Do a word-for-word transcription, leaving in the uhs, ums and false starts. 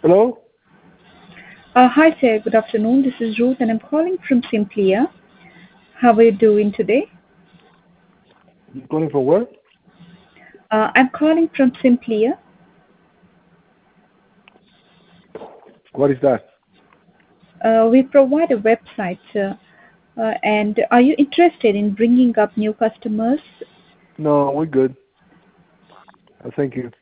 Hello? Uh, hi, sir. Good afternoon. This is Ruth, and I'm calling from Simplia. How are you doing today? You calling from where? Uh, I'm calling from Simplia. What is that? Uh, we provide a website, sir. Uh, and are you interested in bringing up new customers? No, we're good. Uh, Thank you.